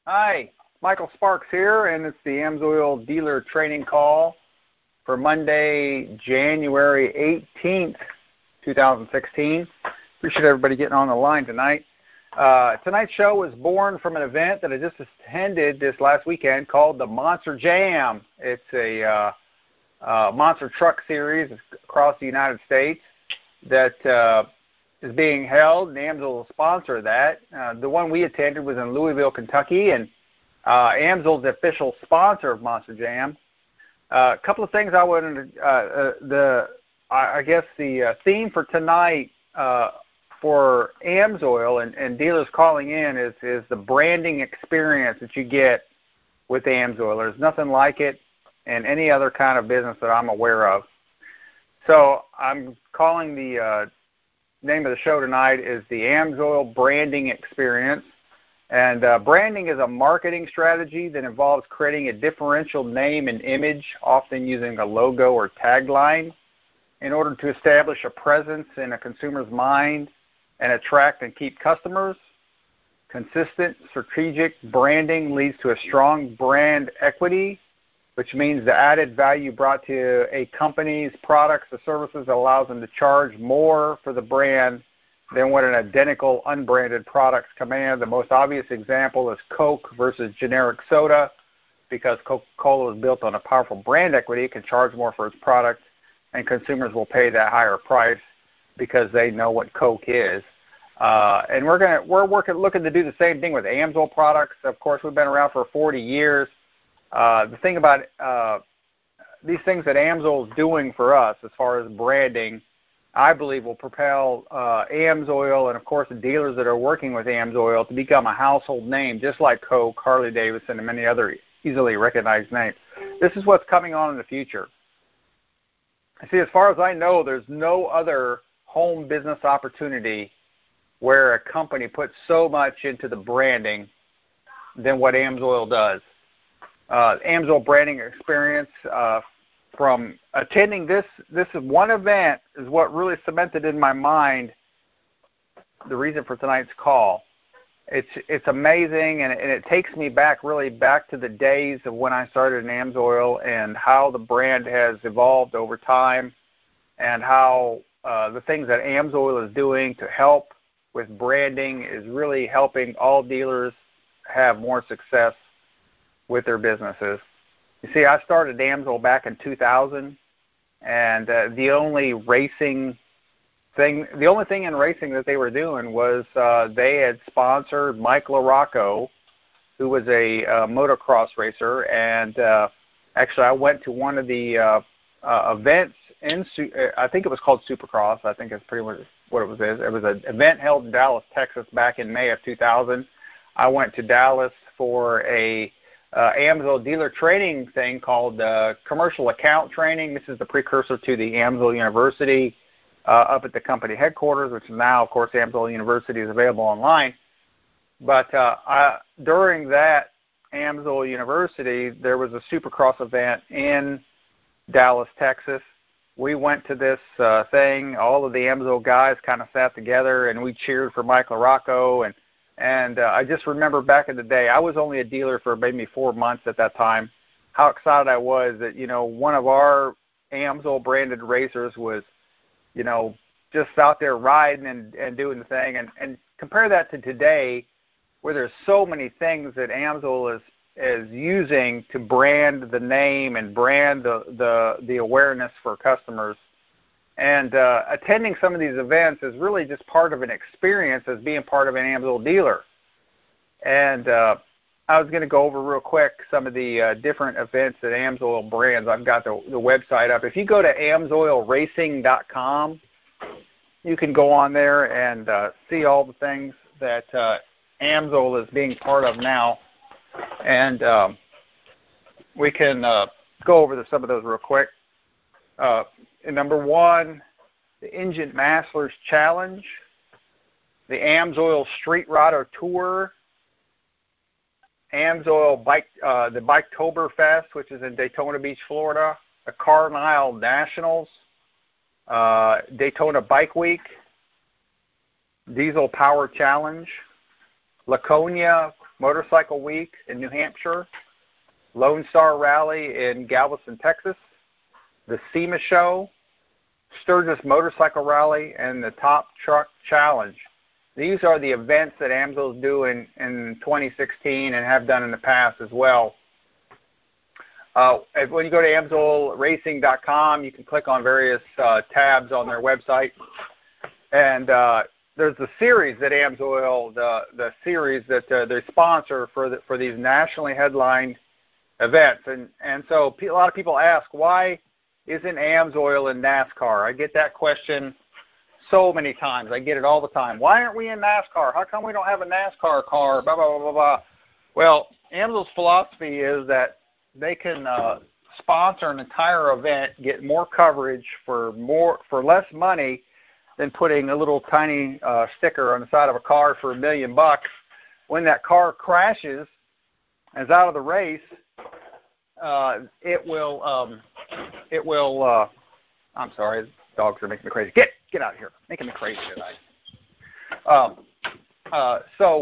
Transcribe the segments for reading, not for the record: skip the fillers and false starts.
Hi, Michael Sparks here, and it's the AMSOIL dealer training call for Monday, January 18th, 2016. Appreciate everybody getting on the line tonight. Tonight's show was born from an event that I just attended this last weekend called the Monster Jam. It's a monster truck series across the United States that is being held, and AMSOIL will sponsor that. The one we attended was in Louisville, Kentucky, and AMSOIL is the official sponsor of Monster Jam. A couple of things I wanted to, I guess the theme for tonight for AMSOIL and dealers calling in is the branding experience that you get with AMSOIL. There's nothing like it in any other kind of business that I'm aware of. So I'm calling the name of the show tonight is the AMSOIL Branding Experience. And branding is a marketing strategy that involves creating a differential name and image, often using a logo or tagline, in order to establish a presence in a consumer's mind and attract and keep customers. Consistent strategic branding leads to a strong brand equity, which means the added value brought to a company's products or services allows them to charge more for the brand than what an identical unbranded products command. The most obvious example is Coke versus generic soda. Because Coca-Cola is built on a powerful brand equity, it can charge more for its product, and consumers will pay that higher price because they know what Coke is. And we're looking to do the same thing with AMSOIL products. Of course, we've been around for 40 years. The thing about these things that AMSOIL is doing for us as far as branding, I believe will propel AMSOIL and, of course, the dealers that are working with AMSOIL to become a household name, just like Coke, Harley-Davidson, and many other easily recognized names. This is what's coming on in the future. See, as far as I know, there's no other home business opportunity where a company puts so much into the branding than what AMSOIL does. AMSOIL branding experience from attending this one event is what really cemented in my mind the reason for tonight's call. It's amazing, and it takes me really back to the days of when I started in AMSOIL and how the brand has evolved over time, and how the things that AMSOIL is doing to help with branding is really helping all dealers have more success with their businesses. You see, I started AMSOIL back in 2000, and the only thing in racing that they were doing was they had sponsored Mike LaRocco, who was a motocross racer, and actually I went to one of the events I think it was called Supercross. I think that's pretty much what it was. It was an event held in Dallas, Texas back in May of 2000. I went to Dallas for a AMSOIL dealer training thing called commercial account training. This is the precursor to the AMSOIL University up at the company headquarters, which now, of course, AMSOIL University is available online. But during that AMSOIL University, there was a Supercross event in Dallas, Texas. We went to this thing. All of the AMSOIL guys kind of sat together, and we cheered for Mike LaRocco. And I just remember back in the day, I was only a dealer for maybe 4 months at that time, how excited I was that, one of our AMSOIL branded racers was, just out there riding and doing the thing. And compare that to today, where there's so many things that AMSOIL is using to brand the name and brand the awareness for customers. And attending some of these events is really just part of an experience as being part of an AMSOIL dealer. And I was going to go over real quick some of the different events that AMSOIL brands. I've got the website up. If you go to AMSOILracing.com, you can go on there and see all the things that AMSOIL is being part of now. And we can go over some of those real quick. Number one, the Engine Masters Challenge, the AMSOIL Street Rider Tour, AMSOIL the Biketoberfest, which is in Daytona Beach, Florida, the Carlisle Nationals, Daytona Bike Week, Diesel Power Challenge, Laconia Motorcycle Week in New Hampshire, Lone Star Rally in Galveston, Texas, the SEMA Show, Sturgis Motorcycle Rally, and the Top Truck Challenge. These are the events that AMSOIL is doing in 2016 and have done in the past as well. When you go to AMSOILRacing.com, you can click on various tabs on their website. And there's the series that AMSOIL, the series that they sponsor for these nationally headlined events. And so a lot of people ask, why isn't AMSOIL in NASCAR? I get that question so many times. I get it all the time. Why aren't we in NASCAR? How come we don't have a NASCAR car? Blah, blah, blah, blah, blah. Well, AMSOIL's philosophy is that they can sponsor an entire event, get more coverage for less money than putting a little tiny sticker on the side of a car for $1 million. When that car crashes and is out of the race, it will. I'm sorry, dogs are making me crazy. Get out of here, making me crazy tonight. So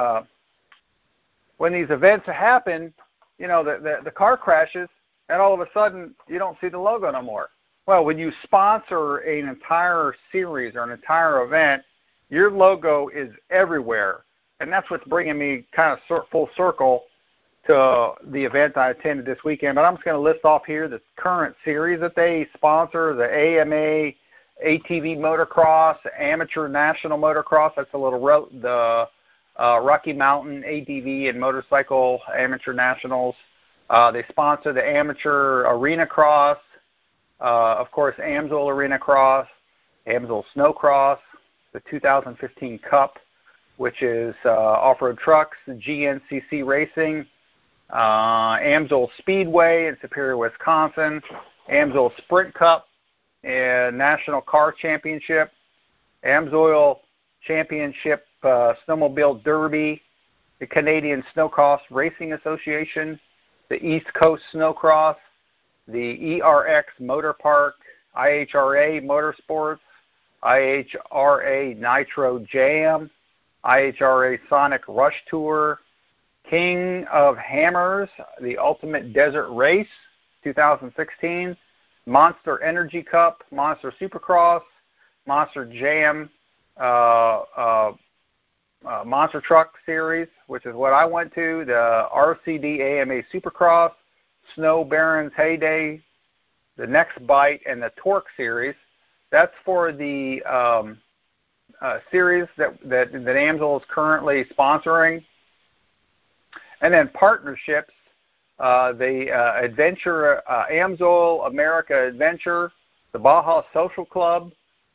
when these events happen, the car crashes, and all of a sudden you don't see the logo no more. Well, when you sponsor an entire series or an entire event, your logo is everywhere, and that's what's bringing me kind of full circle to the event I attended this weekend. But I'm just going to list off here the current series that they sponsor: the AMA ATV Motocross, Amateur National Motocross. That's the Rocky Mountain ATV and Motorcycle Amateur Nationals. They sponsor the Amateur Arena Cross, of course, AMSOIL Arena Cross, AMSOIL Snow Cross, the 2015 Cup, which is off-road trucks, GNCC Racing, AMSOIL Speedway in Superior, Wisconsin, AMSOIL Sprint Cup and National Car Championship, AMSOIL Championship Snowmobile Derby, the Canadian Snowcross Racing Association, the East Coast Snowcross, the ERX Motor Park, IHRA Motorsports, IHRA Nitro Jam, IHRA Sonic Rush Tour, King of Hammers, the Ultimate Desert Race 2016, Monster Energy Cup, Monster Supercross, Monster Jam, Monster Truck Series, which is what I went to, the RCD AMA Supercross, Snow Barons Heyday, the Next Bite, and the Torque Series. That's for the series that AMSOIL is currently sponsoring. And then partnerships, the Adventure, AMSOIL America Adventure, the Baja Social Club,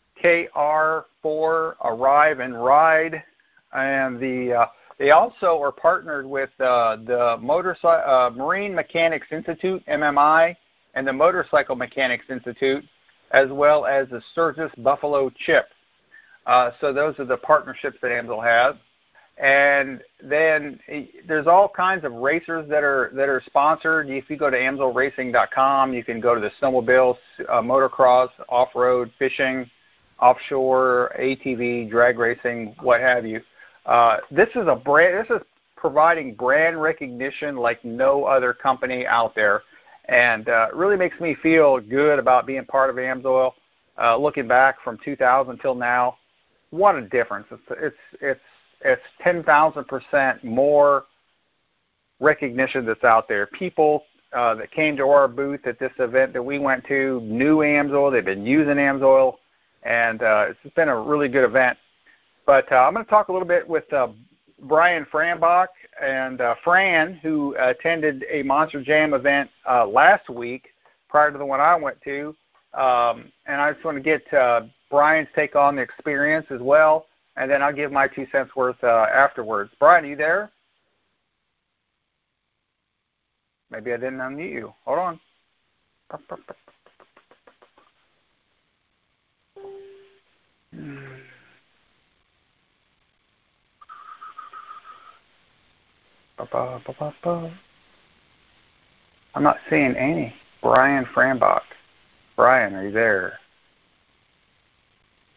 KR4 Arrive and Ride, and they also are partnered with the Marine Mechanics Institute, MMI, and the Motorcycle Mechanics Institute, as well as the Sturgis Buffalo Chip. So those are the partnerships that AMSOIL has. And then there's all kinds of racers that are sponsored. If you go to AMSOILRacing.com, you can go to the snowmobile, motocross, off-road, fishing, offshore, ATV, drag racing, what have you. This is providing brand recognition like no other company out there, and it really makes me feel good about being part of AMSOIL. Looking back from 2000 till now, what a difference! It's 10,000% more recognition that's out there. People that came to our booth at this event that we went to knew AMSOIL. They've been using AMSOIL, and it's been a really good event. But I'm going to talk a little bit with Brian Franbach, and Fran, who attended a Monster Jam event last week prior to the one I went to. And I just want to get Brian's take on the experience as well, and then I'll give my 2 cents worth afterwards. Brian, are you there? Maybe I didn't unmute you. Hold on. I'm not seeing any. Brian Franbach. Brian, are you there?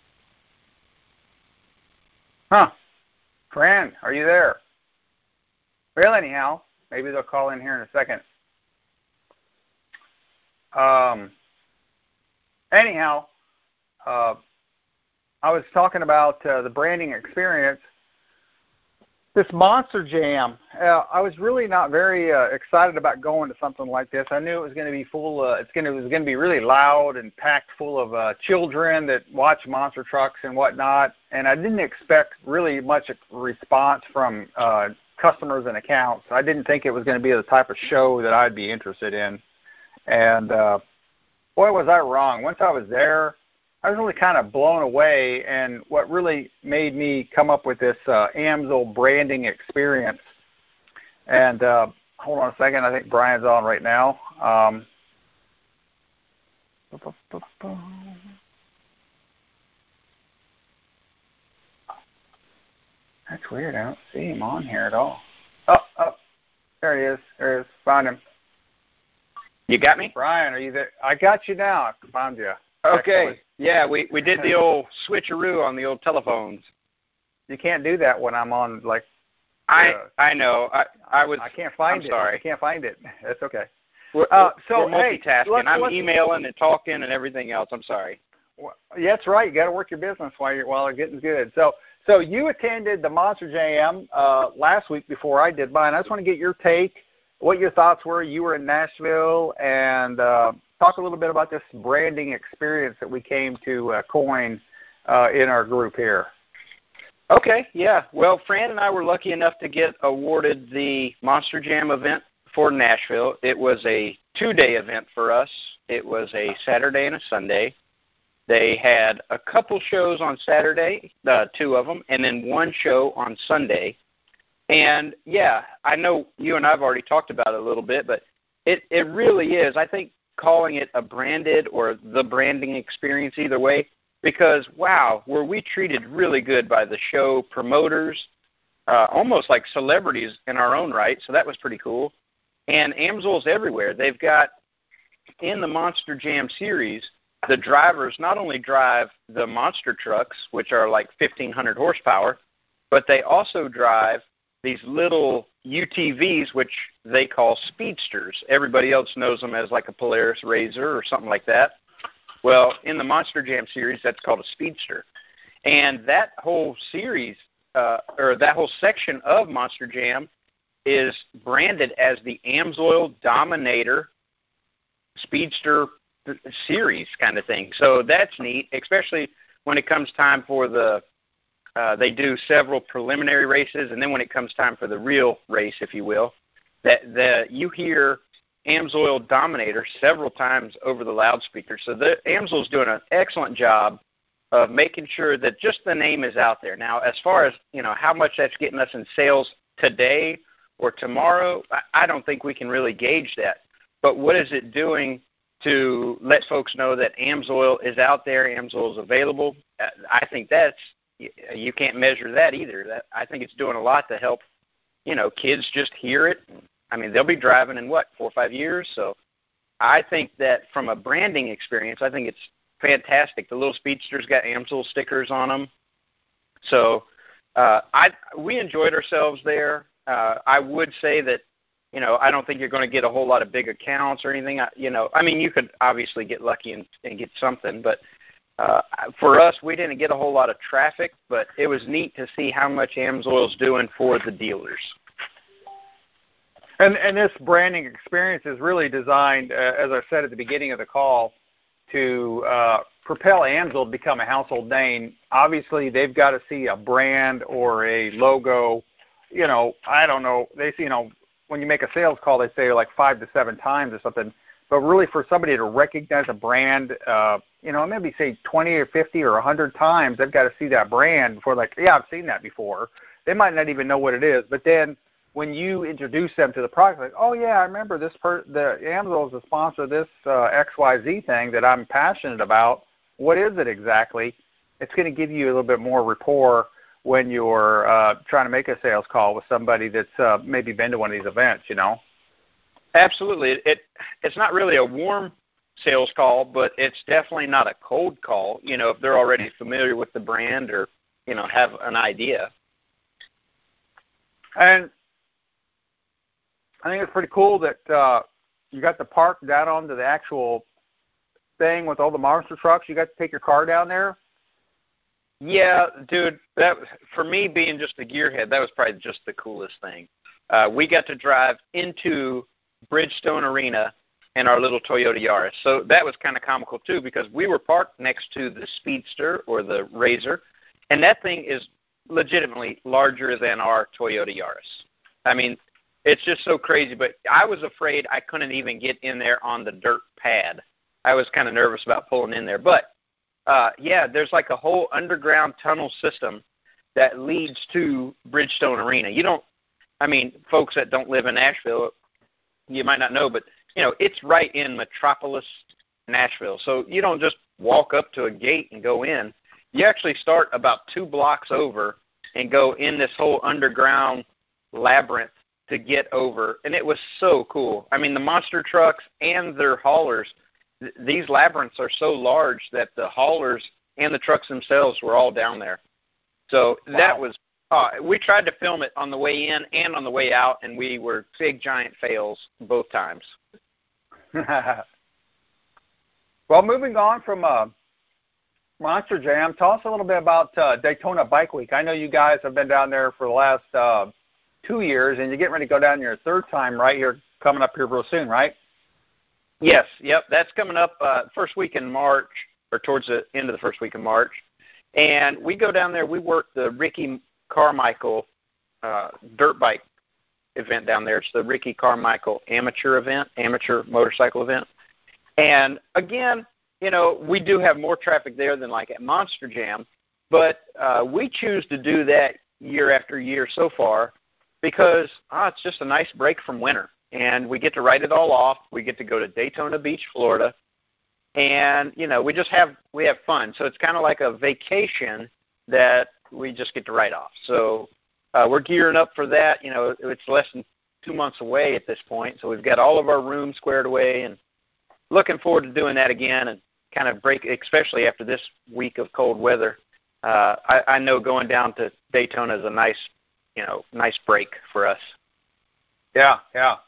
Huh. Fran, are you there? Well, anyhow, maybe they'll call in here in a second. Anyhow, I was talking about the branding experience. This Monster Jam, I was really not very excited about going to something like this. I knew it was going to be full. It was going to be really loud and packed full of children that watch monster trucks and whatnot. And I didn't expect really much response from customers and accounts. I didn't think it was going to be the type of show that I'd be interested in. And boy, was I wrong. Once I was there, I was really kind of blown away, and what really made me come up with this AMSOIL branding experience. And hold on a second, I think Brian's on right now. That's weird. I don't see him on here at all. Oh, there he is. There he is. Found him. You got me? Brian, are you there? I got you now. I found you. Okay. Excellent. Yeah, we did the old switcheroo on the old telephones. You can't do that when I'm on, like... I know. I can't find it. Sorry. I can't find it. That's okay. We're multitasking. Hey, I'm emailing and talking and everything else. I'm sorry. Well, yeah, that's right. You got to work your business while you're getting good. So you attended the Monster Jam last week before I did mine. I just want to get your take, what your thoughts were. You were in Nashville, and talk a little bit about this branding experience that we came to coin in our group here. Okay, yeah. Well, Fran and I were lucky enough to get awarded the Monster Jam event for Nashville. It was a 2-day event for us. It was a Saturday and a Sunday. They had a couple shows on Saturday, 2 of them, and then 1 show on Sunday. And, yeah, I know you and I have already talked about it a little bit, but it really is. I think calling it a branded or the branding experience either way, because, wow, were we treated really good by the show promoters, almost like celebrities in our own right, so that was pretty cool. And AMSOIL's everywhere. They've got, in the Monster Jam series, the drivers not only drive the monster trucks, which are like 1,500 horsepower, but they also drive these little UTVs, which they call speedsters. Everybody else knows them as like a Polaris RZR or something like that. Well, in the Monster Jam series, that's called a speedster. And that whole series, or that whole section of Monster Jam is branded as the AMSOIL Dominator Speedster series kind of thing. So that's neat, especially when it comes time for they do several preliminary races, and then when it comes time for the real race, if you will, that you hear AMSOIL Dominator several times over the loudspeaker. So the AMSOIL's doing an excellent job of making sure that just the name is out there. Now, as far as, how much that's getting us in sales today or tomorrow, I don't think we can really gauge that. But what is it doing to let folks know that AMSOIL is out there, AMSOIL is available? I think you can't measure that either. I think it's doing a lot to help, kids just hear it. I mean, they'll be driving in, 4 or 5 years? So I think that from a branding experience, I think it's fantastic. The little speedsters got AMSOIL stickers on them. So we enjoyed ourselves there. I would say that, I don't think you're going to get a whole lot of big accounts or anything. You could obviously get lucky and get something, but for us, we didn't get a whole lot of traffic, but it was neat to see how much AMSOIL's doing for the dealers. And this branding experience is really designed, as I said at the beginning of the call, to propel AMSOIL to become a household name. Obviously, they've got to see a brand or a logo. I don't know. They see, when you make a sales call, they say like 5 to 7 times or something. But really, for somebody to recognize a brand, maybe say 20 or 50 or 100 times, they've got to see that brand before, I've seen that before. They might not even know what it is. But then when you introduce them to the product, like, oh, yeah, I remember the AMSOIL is the sponsor of this XYZ thing that I'm passionate about. What is it exactly? It's going to give you a little bit more rapport when you're trying to make a sales call with somebody that's maybe been to one of these events, Absolutely. It's not really a warm sales call, but it's definitely not a cold call, if they're already familiar with the brand or, have an idea. And I think it's pretty cool that you got the park down onto the actual thing with all the monster trucks. You got to take your car down there. Yeah, dude, that for me being just a gearhead, that was probably just the coolest thing. We got to drive into Bridgestone Arena in our little Toyota Yaris. So that was kind of comical too, because we were parked next to the Speedster or the Razor, and that thing is legitimately larger than our Toyota Yaris. I mean, it's just so crazy, but I was afraid I couldn't even get in there on the dirt pad. I was kind of nervous about pulling in there. But, yeah, there's like a whole underground tunnel system that leads to Bridgestone Arena. You don't, I mean, folks that don't live in Nashville, you might not know, but, you know, it's right in Metropolis, Nashville. So you don't just walk up to a gate and go in. You actually start about 2 blocks over and go in this whole underground labyrinth to get over. And it was so cool. I mean, the monster trucks and their haulers, these labyrinths are so large that the haulers and the trucks themselves were all down there. So that was, we tried to film it on the way in and on the way out, and we were big, giant fails both times. Well, moving on from Monster Jam, tell us a little bit about Daytona Bike Week. I know you guys have been down there for the last 2 years, and you're getting ready to go down your 3rd time right here, coming up here real soon, right? Yes, yep, that's coming up first week in March, or towards the end of the first week in March. And we go down there, we work the Ricky Carmichael dirt bike event down there. It's the Ricky Carmichael amateur motorcycle event. And again, you know, we do have more traffic there than like at Monster Jam, but we choose to do that year after year so far because it's just a nice break from winter. And we get to write it all off. We get to go to Daytona Beach, Florida. And, you know, we have fun. So it's kind of like a vacation that we just get to write off. So we're gearing up for that. You know, it's less than 2 months away at this point. So we've got all of our rooms squared away and looking forward to doing that again and kind of break, especially after this week of cold weather. I know going down to Daytona is a nice break for us. Yeah, yeah.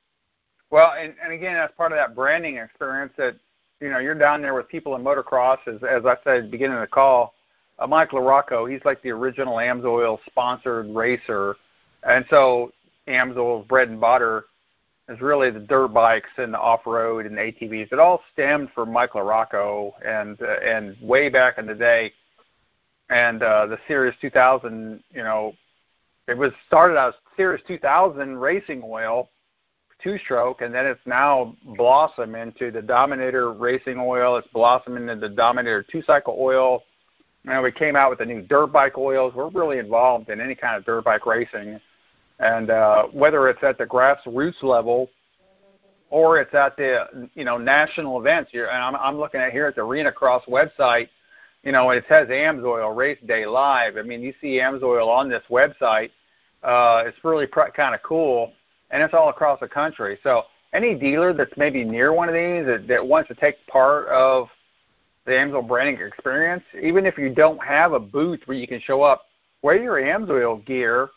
Well, and again, that's part of that branding experience that, you know, you're down there with people in motocross, as I said at the beginning of the call. Mike LaRocco, he's like the original AMSOIL sponsored racer. And so AMSOIL's bread and butter is really the dirt bikes and the off-road and the ATVs. It all stemmed from Mike LaRocco and way back in the day. And the Series 2000, you know, it was started as Series 2000 racing oil, 2-stroke, and then it's now blossomed into the Dominator racing oil. It's blossomed into the Dominator 2-cycle oil. And we came out with the new dirt bike oils. We're really involved in any kind of dirt bike racing. And whether it's at the grassroots level or it's at the, you know, national events, and I'm looking at here at the Arena Cross website, you know, it says AMSOIL Race Day Live. I mean, you see AMSOIL on this website. It's really kind of cool. And it's all across the country. So any dealer that's maybe near one of these that wants to take part of the AMSOIL branding experience, even if you don't have a booth where you can show up, wear your AMSOIL gear,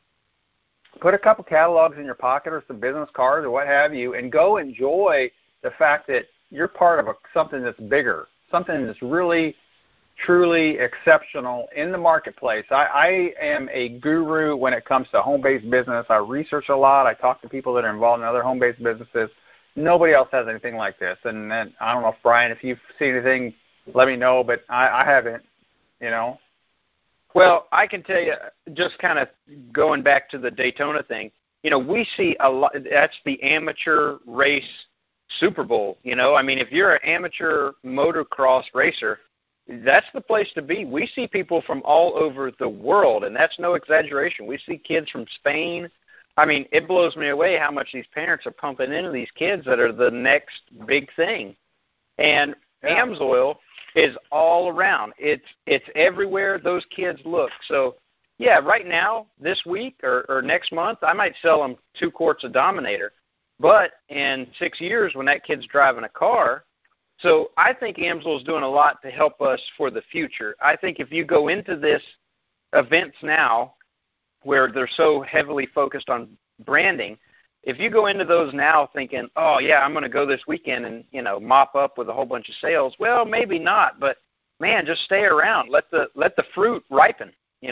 put a couple catalogs in your pocket or some business cards or what have you, and go enjoy the fact that you're part of something that's bigger, something that's really truly exceptional in the marketplace. I am a guru when it comes to home-based business. I research a lot. I talk to people that are involved in other home-based businesses. Nobody else has anything like this. And I don't know, if Brian, if you've seen anything, let me know, but I haven't, you know. Well, I can tell you, just kind of going back to the Daytona thing, you know, we see a lot. That's the amateur race Super Bowl, you know. I mean, if you're an amateur motocross racer, that's the place to be. We see people from all over the world, and that's no exaggeration. We see kids from Spain. I mean, it blows me away how much these parents are pumping into these kids that are the next big thing. And AMSOIL is all around. It's everywhere those kids look. So, yeah, right now, this week or next month, I might sell them 2 quarts of Dominator. But in 6 years, when that kid's driving a car, so I think AMSOIL is doing a lot to help us for the future. I think if you go into this events now where they're so heavily focused on branding, if you go into those now thinking, oh, yeah, I'm going to go this weekend and, mop up with a whole bunch of sales, well, maybe not. But, man, just stay around. Let the fruit ripen,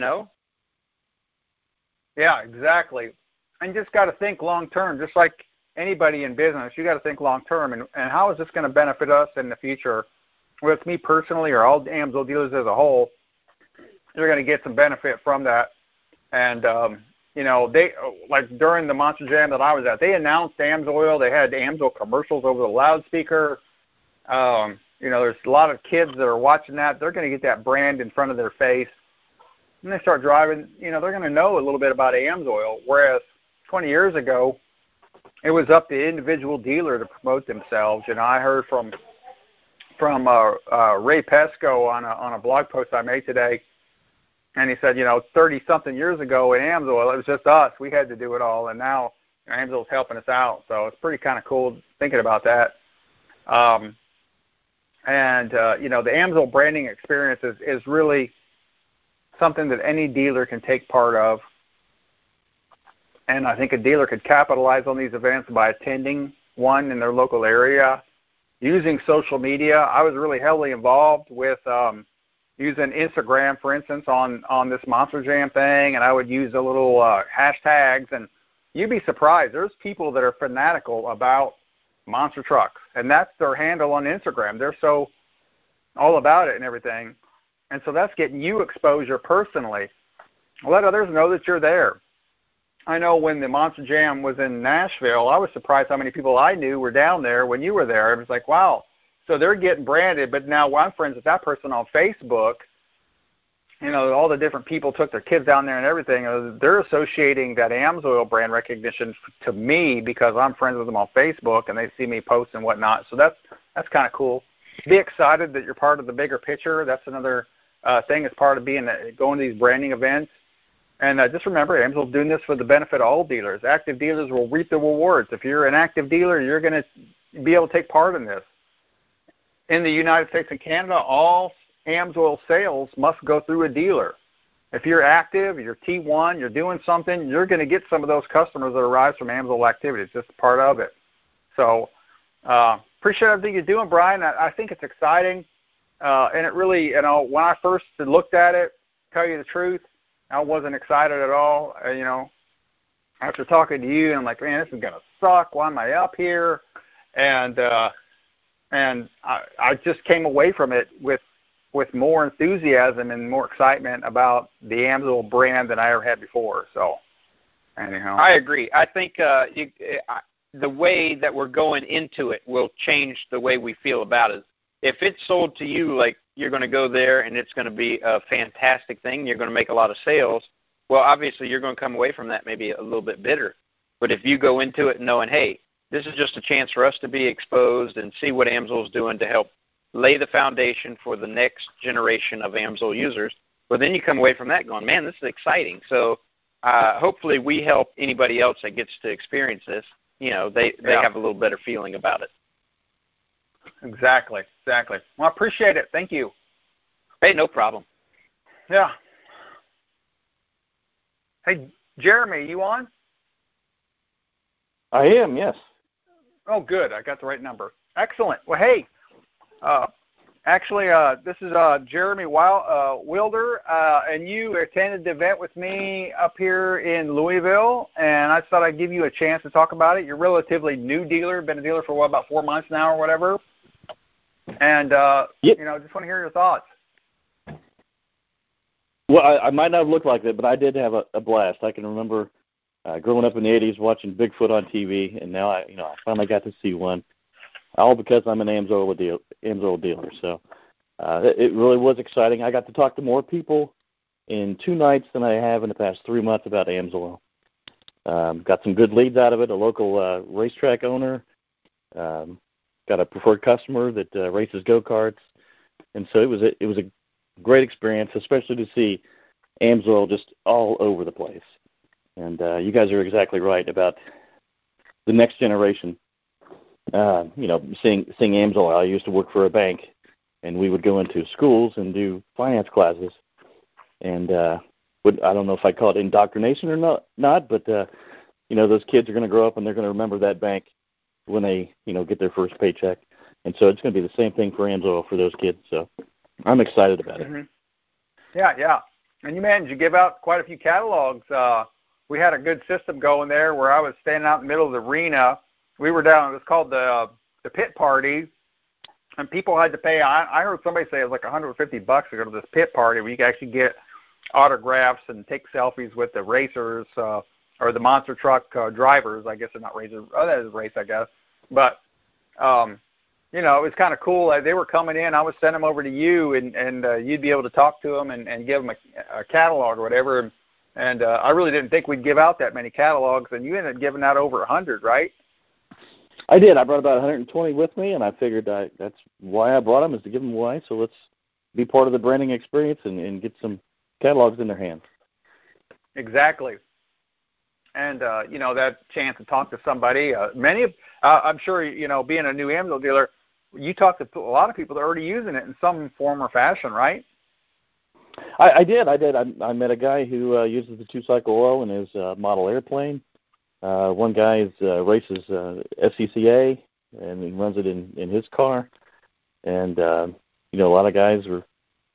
Yeah, exactly. And you just got to think long term, just like anybody in business. You got to think long term, and how is this going to benefit us in the future? Whether it's me personally or all AMSOIL dealers as a whole, you're going to get some benefit from that. And they, like during the Monster Jam that I was at, they announced AMSOIL. They had AMSOIL commercials over the loudspeaker. There's a lot of kids that are watching that. They're going to get that brand in front of their face. And they start driving, they're going to know a little bit about AMSOIL, whereas 20 years ago, it was up to the individual dealer to promote themselves. I heard from Ray Pesco on a blog post I made today, and he said, 30-something years ago in AMSOIL, it was just us. We had to do it all, and now AMSOIL's helping us out. So it's pretty kind of cool thinking about that. The AMSOIL branding experience is really something that any dealer can take part of. And I think a dealer could capitalize on these events by attending one in their local area, using social media. I was really heavily involved with using Instagram, for instance, on this Monster Jam thing, and I would use a little hashtags. And you'd be surprised. There's people that are fanatical about monster trucks, and that's their handle on Instagram. They're so all about it and everything. And so that's getting you exposure personally. Let others know that you're there. I know when the Monster Jam was in Nashville, I was surprised how many people I knew were down there when you were there. It was like, wow. So they're getting branded, but now I'm friends with that person on Facebook. All the different people took their kids down there and everything. They're associating that AMSOIL brand recognition to me because I'm friends with them on Facebook, and they see me post and whatnot. So that's kind of cool. Be excited that you're part of the bigger picture. That's another thing as part of going to these branding events. And just remember, AMSOIL's doing this for the benefit of all dealers. Active dealers will reap the rewards. If you're an active dealer, you're going to be able to take part in this. In the United States and Canada, all AMSOIL sales must go through a dealer. If you're active, you're T1, you're doing something, you're going to get some of those customers that arise from AMSOIL activities. It's just part of it. So appreciate everything you're doing, Brian. I think it's exciting. And it really, when I first looked at it, tell you the truth, I wasn't excited at all. After talking to you, I'm like, man, this is going to suck. Why am I up here? And I just came away from it with more enthusiasm and more excitement about the AMSOIL brand than I ever had before. So, anyhow. I agree. I think the way that we're going into it will change the way we feel about it. If it's sold to you like you're going to go there and it's going to be a fantastic thing, you're going to make a lot of sales, well, obviously you're going to come away from that maybe a little bit bitter. But if you go into it knowing, hey, this is just a chance for us to be exposed and see what AMSOIL is doing to help lay the foundation for the next generation of AMSOIL users, well, then you come away from that going, man, this is exciting. So hopefully we help anybody else that gets to experience this. They have a little better feeling about it. Exactly. Well, I appreciate it. Thank you. Hey, no problem. Yeah. Hey, Jeremy, you on? I am, yes. Oh, good. I got the right number. Excellent. Well, hey, this is Jeremy Wilder, and you attended the event with me up here in Louisville, and I thought I'd give you a chance to talk about it. You're a relatively new dealer, been a dealer for, about 4 months now or whatever, and, yep. Just want to hear your thoughts. Well, I might not have looked like that, but I did have a blast. I can remember growing up in the 80s watching Bigfoot on TV, and now I finally got to see one, all because I'm an AMSOIL dealer. So it really was exciting. I got to talk to more people in 2 nights than I have in the past 3 months about AMSOIL. Got some good leads out of it, a local racetrack owner, got a preferred customer that races go-karts. And so it was a great experience, especially to see AMSOIL just all over the place. And you guys are exactly right about the next generation. Seeing AMSOIL. I used to work for a bank, and we would go into schools and do finance classes. And I don't know if I call it indoctrination or not, but those kids are going to grow up and they're going to remember that bank when they, get their first paycheck. And so it's going to be the same thing for AMSOIL for those kids. So I'm excited about it. Mm-hmm. Yeah. And you managed to give out quite a few catalogs. We had a good system going there where I was standing out in the middle of the arena. We were down, it was called the pit party, and people had to pay. I heard somebody say it was like $150 to go to this pit party where you could actually get autographs and take selfies with the racers or the monster truck drivers. I guess they're not racers. Oh, that is a race, I guess. But, it was kind of cool. They were coming in. I would send them over to you, and you'd be able to talk to them and give them a catalog or whatever. And I really didn't think we'd give out that many catalogs, and you ended up giving out over 100, right? I did. I brought about 120 with me, and I figured that's why I brought them, is to give them away. So let's be part of the branding experience and get some catalogs in their hands. Exactly. And, that chance to talk to somebody. I'm sure, being a new AMSOIL dealer, you talk to a lot of people that are already using it in some form or fashion, right? I did. I met a guy who uses the two-cycle oil in his model airplane. One guy races SCCA, and he runs it in his car. And, a lot of guys were,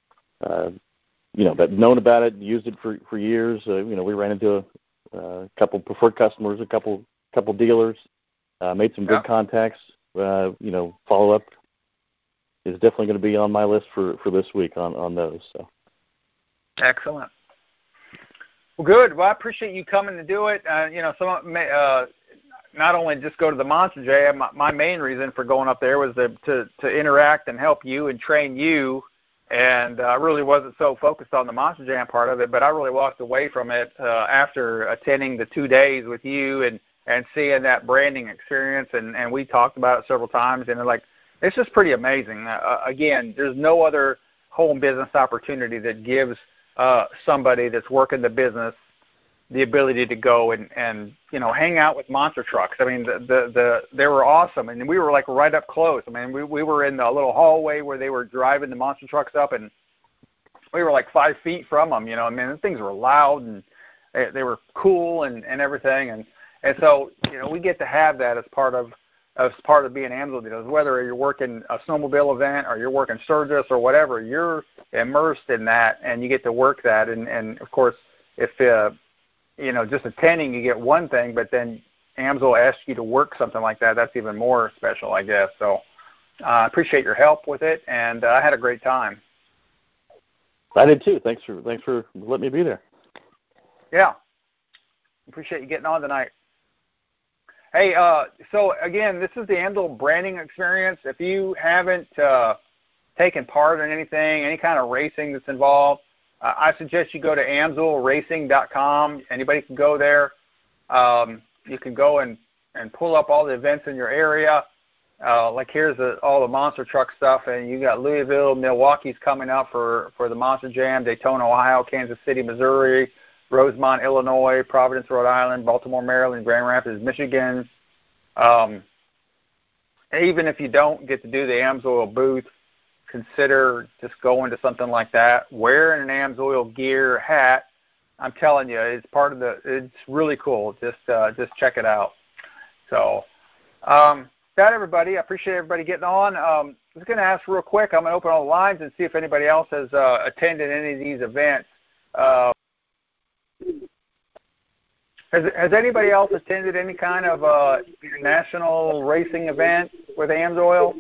that known about it, used it for years. We ran into a couple preferred customers, a couple dealers, made some good contacts. Follow-up is definitely going to be on my list for this week on those. So. Excellent. Well, good. Well, I appreciate you coming to do it. Some not only just go to the Monster Jam. My main reason for going up there was to interact and help you and train you. And I really wasn't so focused on the Monster Jam part of it, but I really walked away from it after attending the 2 days with you and seeing that branding experience. And we talked about it several times, and it's just pretty amazing. Again, there's no other home business opportunity that gives somebody that's working the business the ability to go and hang out with monster trucks. I mean, they were awesome, and we were right up close. I mean, we were in the little hallway where they were driving the monster trucks up, and we were 5 feet from them. I mean, the things were loud and they were cool and everything, and so we get to have that as part of being AMSOIL dealers. Whether you're working a snowmobile event or you're working Sturgis or whatever, you're immersed in that, and you get to work that. And of course, if just attending, you get one thing, but then AMSOIL asks you to work something like that, that's even more special, I guess. So I appreciate your help with it, and I had a great time. I did too. Thanks for letting me be there. Yeah. Appreciate you getting on tonight. Hey, so again, this is the AMSOIL branding experience. If you haven't taken part in anything, any kind of racing that's involved, I suggest you go to AMSOILracing.com. Anybody can go there. You can go and pull up all the events in your area. Here's all the monster truck stuff, and you got Louisville, Milwaukee's coming up for the Monster Jam, Daytona, Ohio, Kansas City, Missouri, Rosemont, Illinois, Providence, Rhode Island, Baltimore, Maryland, Grand Rapids, Michigan. Even if you don't get to do the AMSOIL booth, consider just going to something like that, wearing an AMSOIL gear hat. I'm telling you, it's really cool. Just check it out. So, that everybody, I appreciate everybody getting on. I was going to ask real quick, I'm going to open all the lines and see if anybody else has attended any of these events. Has anybody else attended any kind of national racing event with AMSOIL?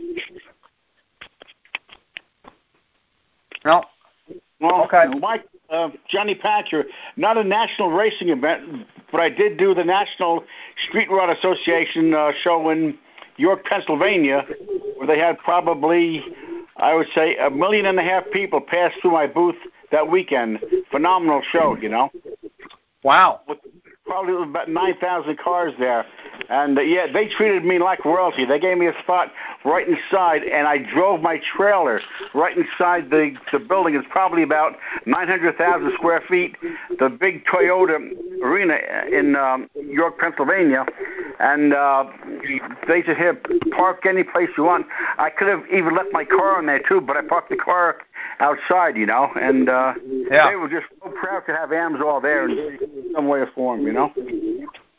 No. Well, okay. Mike, Johnny Patcher, not a national racing event, but I did do the National Street Rod Association show in York, Pennsylvania, where they had probably, I would say, 1.5 million people pass through my booth that weekend. Phenomenal show, Wow. Probably about 9,000 cars there. And, they treated me like royalty. They gave me a spot right inside, and I drove my trailer right inside the building. It's probably about 900,000 square feet, the big Toyota arena in York, Pennsylvania. And they said, here, park any place you want. I could have even left my car in there, too, but I parked the car outside, and they were just so proud to have AMSOIL there in some way or form,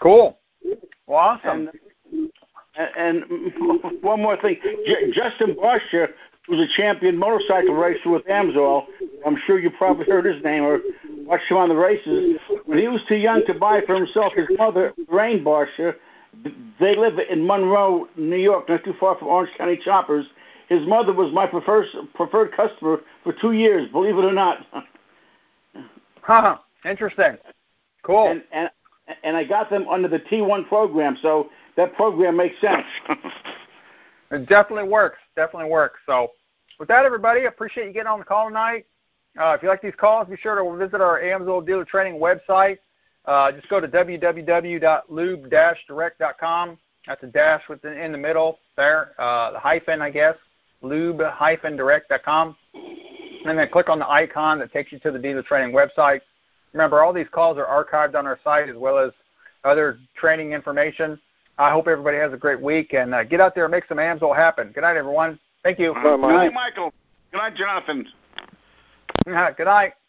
Cool. Well, awesome. And one more thing, Justin Barsha, who's a champion motorcycle racer with AMSOIL, I'm sure you probably heard his name or watched him on the races. When he was too young to buy for himself, his mother, Lorraine Barsha, they live in Monroe, New York, not too far from Orange County Choppers. His mother was my preferred customer for 2 years, believe it or not. Huh. Interesting. Cool. And I got them under the T1 program, so that program makes sense. It definitely works. Definitely works. So with that, everybody, I appreciate you getting on the call tonight. If you like these calls, be sure to visit our AMSOIL dealer training website. Just go to www.lube-direct.com. That's a dash in the middle there, the hyphen, I guess, lube-direct.com. And then click on the icon that takes you to the dealer training website. Remember, all these calls are archived on our site as well as other training information. I hope everybody has a great week, and get out there and make some AMSOIL happen. Good night, everyone. Thank you. Good night, Michael. Good night, Jonathan. Good night.